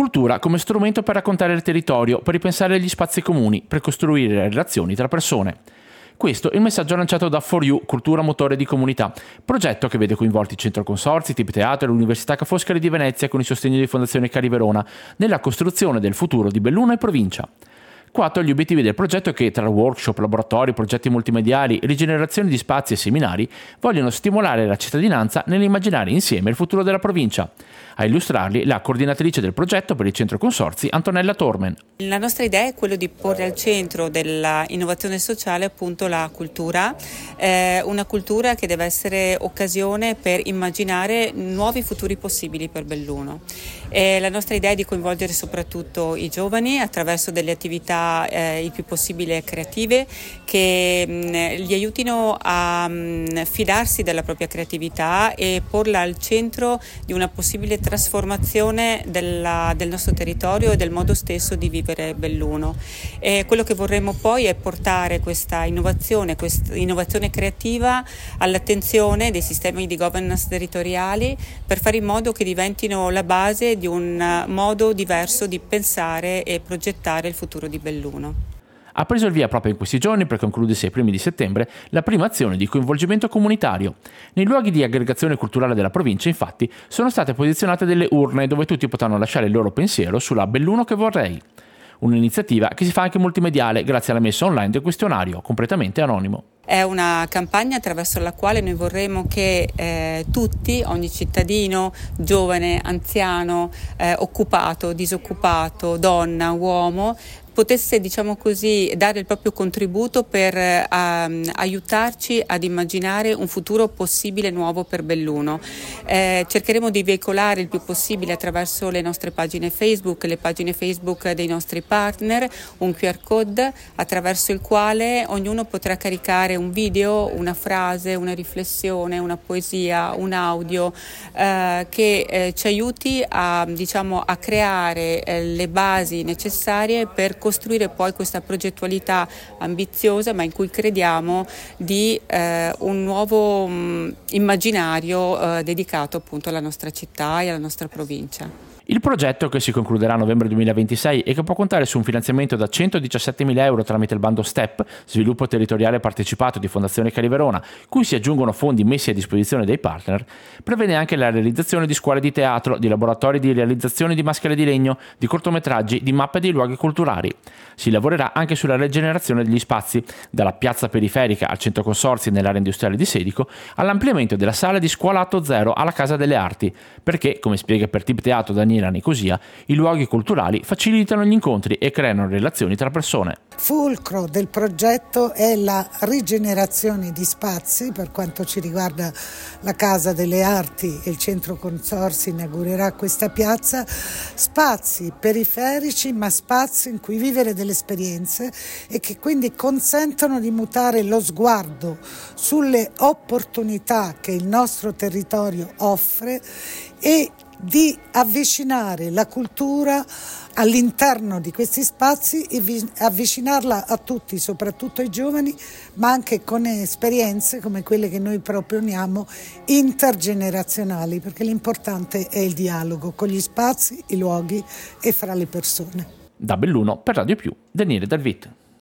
cultura come strumento per raccontare il territorio, per ripensare gli spazi comuni, per costruire le relazioni tra persone. Questo è il messaggio lanciato da For You, Cultura Motore di Comunità, progetto che vede coinvolti il Centro Consorzi, Tip Teatro e l'Università Ca' Foscari di Venezia con il sostegno di Fondazione Cali Verona nella costruzione del futuro di Belluno e provincia. 4 gli obiettivi del progetto che, tra workshop, laboratori, progetti multimediali, rigenerazione di spazi e seminari, vogliono stimolare la cittadinanza nell'immaginare insieme il futuro della provincia. A illustrarli la coordinatrice del progetto per il Centro Consorzi, Antonella Tormen. La nostra idea è quello di porre al centro dell'innovazione sociale appunto la cultura, una cultura che deve essere occasione per immaginare nuovi futuri possibili per Belluno. La nostra idea è di coinvolgere soprattutto i giovani attraverso delle attività il più possibile creative che gli aiutino a fidarsi della propria creatività e porla al centro di una possibile trasformazione del nostro territorio e del modo stesso di vivere Belluno. Quello che vorremmo poi è portare questa innovazione creativa all'attenzione dei sistemi di governance territoriali per fare in modo che diventino la base di un modo diverso di pensare e progettare il futuro di Belluno. Ha preso il via proprio in questi giorni, per concludersi ai primi di settembre, la prima azione di coinvolgimento comunitario. Nei luoghi di aggregazione culturale della provincia, infatti, sono state posizionate delle urne dove tutti potranno lasciare il loro pensiero sulla Belluno che vorrei. Un'iniziativa che si fa anche multimediale grazie alla messa online del questionario, completamente anonimo. È una campagna attraverso la quale noi vorremmo che tutti, ogni cittadino, giovane, anziano, occupato, disoccupato, donna, uomo, potesse, diciamo così, dare il proprio contributo per aiutarci ad immaginare un futuro possibile nuovo per Belluno. Cercheremo di veicolare il più possibile attraverso le nostre pagine Facebook, le pagine Facebook dei nostri partner, un QR code attraverso il quale ognuno potrà caricare un video, una frase, una riflessione, una poesia, un audio che ci aiuti a creare le basi necessarie per costruire poi questa progettualità ambiziosa, ma in cui crediamo di un nuovo immaginario dedicato appunto alla nostra città e alla nostra provincia. Il progetto, che si concluderà a novembre 2026 e che può contare su un finanziamento da 117.000 euro tramite il bando STEP, Sviluppo Territoriale Partecipato di Fondazione Cali Verona, cui si aggiungono fondi messi a disposizione dei partner, prevede anche la realizzazione di scuole di teatro, di laboratori di realizzazione di maschere di legno, di cortometraggi, di mappe di luoghi culturali. Si lavorerà anche sulla rigenerazione degli spazi, dalla piazza periferica al Centro Consorzi nell'area industriale di Sedico, all'ampliamento della sala di scuola Atto Zero alla Casa delle Arti, perché, come spiega per Tip Teatro Daniela Nicosia, i luoghi culturali facilitano gli incontri e creano relazioni tra persone. Fulcro del progetto è la rigenerazione di spazi. Per quanto ci riguarda la Casa delle Arti e il Centro Consorzi inaugurerà questa piazza, spazi periferici ma spazi in cui vivere delle esperienze e che quindi consentono di mutare lo sguardo sulle opportunità che il nostro territorio offre e di avvicinare la cultura all'interno di questi spazi e avvicinarla a tutti, soprattutto ai giovani, ma anche con esperienze come quelle che noi proponiamo intergenerazionali, perché l'importante è il dialogo con gli spazi, i luoghi e fra le persone. Da Belluno per Radio Più, Daniele Dalvit.